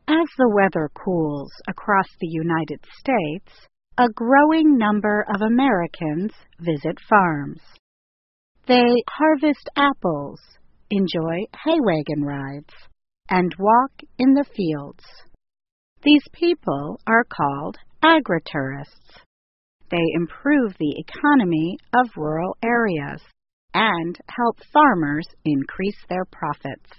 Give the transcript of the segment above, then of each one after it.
As the weather cools across the United States, a growing number of Americans visit farms. They harvest apples, enjoy hay wagon rides, and walk in the fields. These people are called agri-tourists. They improve the economy of rural areas and help farmers increase their profits.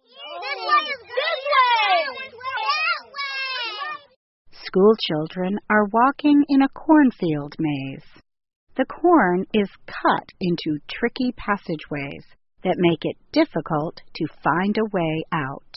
School children are walking in a cornfield maze. The corn is cut into tricky passageways that make it difficult to find a way out.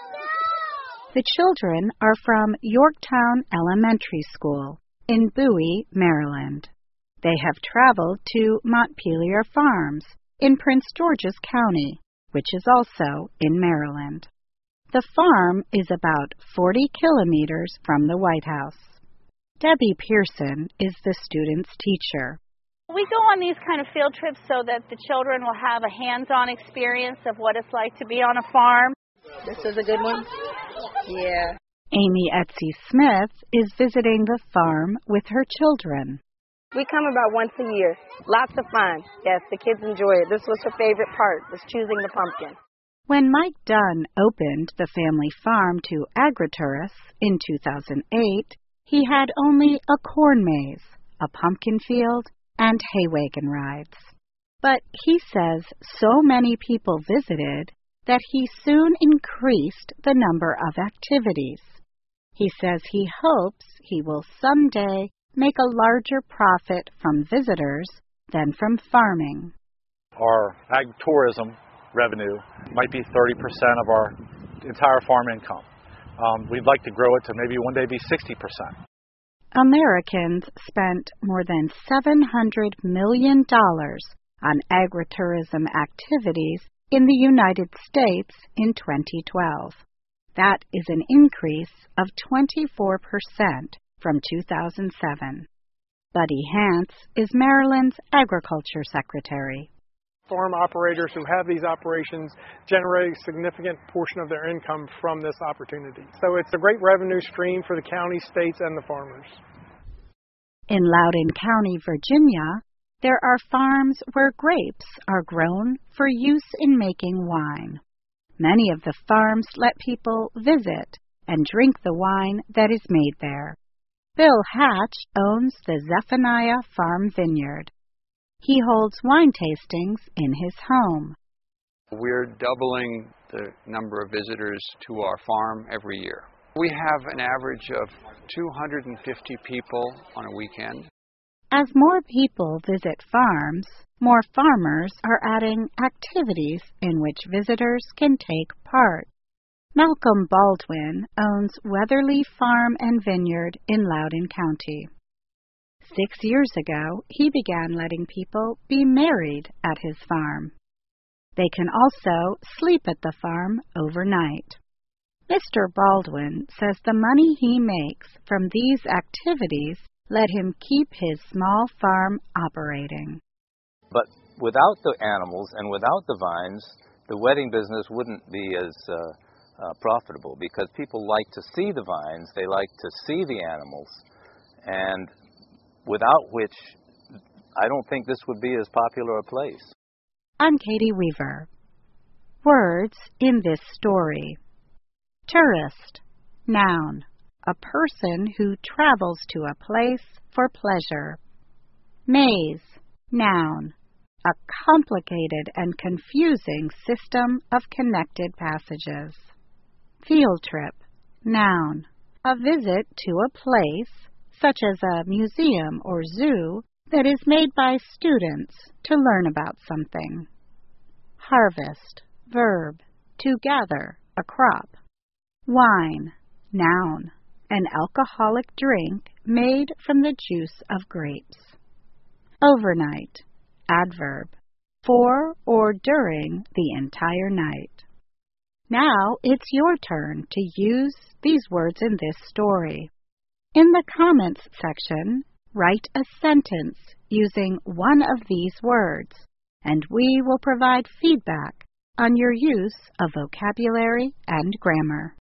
The children are from Yorktown Elementary School in Bowie, Maryland. They have traveled to Montpelier Farms in Prince George's County, which is also in Maryland. The farm is about 40 kilometers from the White House. Debbie Pearson is the student's teacher. We go on these kind of field trips so that the children will have a hands-on experience of what it's like to be on a farm. This is a good one? Yeah. Amy Etsy Smith is visiting the farm with her children. We come about once a year. Lots of fun. Yes, the kids enjoy it. This was her favorite part, was choosing the pumpkin. When Mike Dunn opened the family farm to agri-tourists in 2008, he had only a corn maze, a pumpkin field, and hay wagon rides. But he says so many people visited that he soon increased the number of activities. He says he hopes he will someday make a larger profit from visitors than from farming. Our ag tourism revenue might be 30% of our entire farm income. We'd like to grow it to maybe one day be 60%. Americans spent more than $700 million on agritourism activities in the United States in 2012. That is an increase of 24% from 2007. Buddy Hance is Maryland's Agriculture Secretary. Farm operators who have these operations generate a significant portion of their income from this opportunity. So it's a great revenue stream for the county, states, and the farmers. In Loudoun County, Virginia, there are farms where grapes are grown for use in making wine. Many of the farms let people visit and drink the wine that is made there. Bill Hatch owns the Zephaniah Farm Vineyard. He holds wine tastings in his home. We're doubling the number of visitors to our farm every year. We have an average of 250 people on a weekend. As more people visit farms, more farmers are adding activities in which visitors can take part. Malcolm Baldwin owns Weatherly Farm and Vineyard in Loudoun County. 6 years ago, he began letting people be married at his farm. They can also sleep at the farm overnight. Mr. Baldwin says the money he makes from these activities let him keep his small farm operating. But without the animals and without the vines, the wedding business wouldn't be as profitable, because people like to see the vines, they like to see the animals, and without which I don't think this would be as popular a place. I'm Katie Weaver. Words in this story. Tourist, noun, a person who travels to a place for pleasure. Maze, noun, a complicated and confusing system of connected passages. Field trip, noun, a visit to a place, such as a museum or zoo, that is made by students to learn about something. Harvest, verb, to gather, a crop. Wine, noun, an alcoholic drink made from the juice of grapes. Overnight, adverb, for or during the entire night. Now it's your turn to use these words in this story. In the comments section, write a sentence using one of these words, and we will provide feedback on your use of vocabulary and grammar.